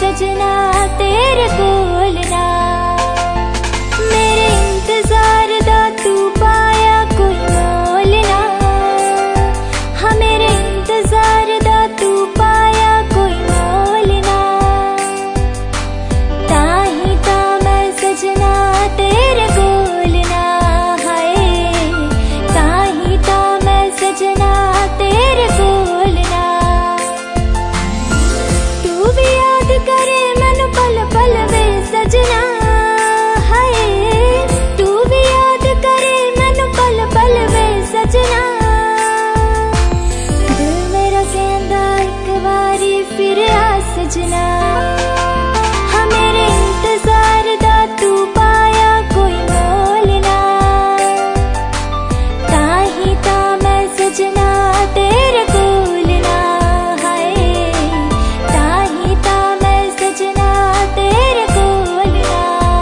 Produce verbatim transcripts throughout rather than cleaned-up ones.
सजना तेरे कोल ना। मेरे इंतजार दा तू पाया कोई मोल ना। हाँ मेरे इंतजार दा तू पाया कोई मोल ना। ताही ता मैं सजना तेरे कोल ना। हाय ताही ता मैं सजना तेरे कोल ना। तू भी याद करे मैनू पल पल वे सजना। हाय तू भी याद करे मैनू पल पल वे सजना। दिल मेरा कहंदा एक बारी फिर आ सजना। हाँ मेरे इंतजार दा तू पाया कोई मोल ना। ताही ता मैं सजना तेरे कोल ना। हाय ताही ता मैं सजना तेरे कोल ना।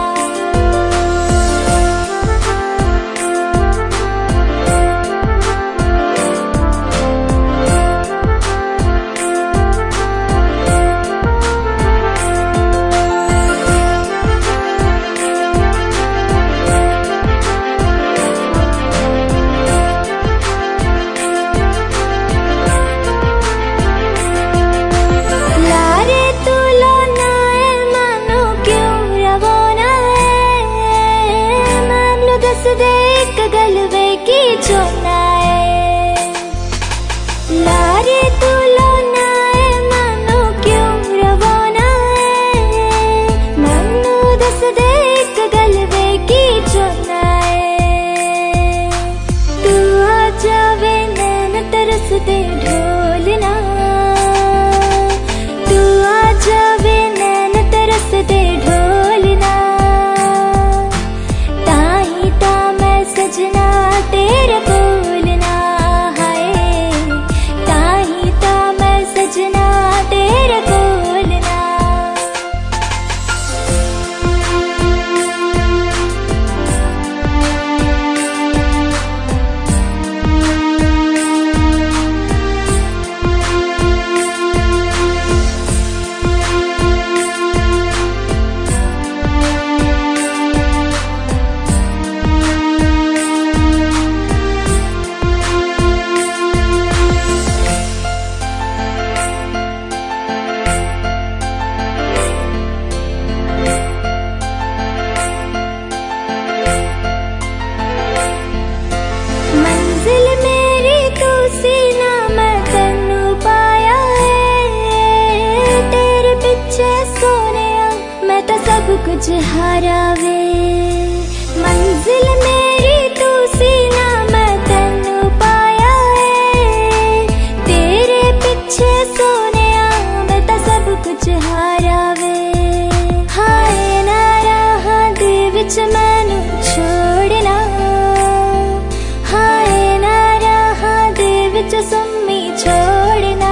लारे तू लोना है मानो क्यों रवाना है। मैनू दस दे एक गल वे की चोना है। लारे तू लोना है मानो क्यों रवाना है। मैनू दस दे एक गल वे की चोना है। तू आ जावे नैन तरस दे ढोलना। तू आ जावे नैन तरस दे ढोलना। ताही ता मैं सजना तेरे कोल ना। हाय ताही ता मैं सजना तेरे कोल ना। मंजिल मेरी तू सी ना मैं तन्नू पाया है। तेरे पिछे सोनिया मैं तो सब कुछ हारा वे। मंजिल मेरी तू सी ना मैं तन्नू पाया है। तेरे पिछे सोनिया मैं तो सब कुछ हारा वे। हाय ना राहां दे विच मैनू छोड़ना। हाय ना राहां दे विच सुम्मी छोड़ना।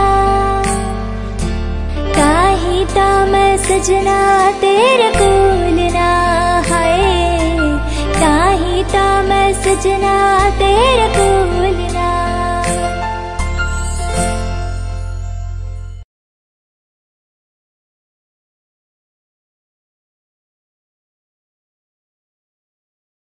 ताही ता मैं सजना तेरे कोल ना। हाय ताही ता मैं सजना तेरे कोल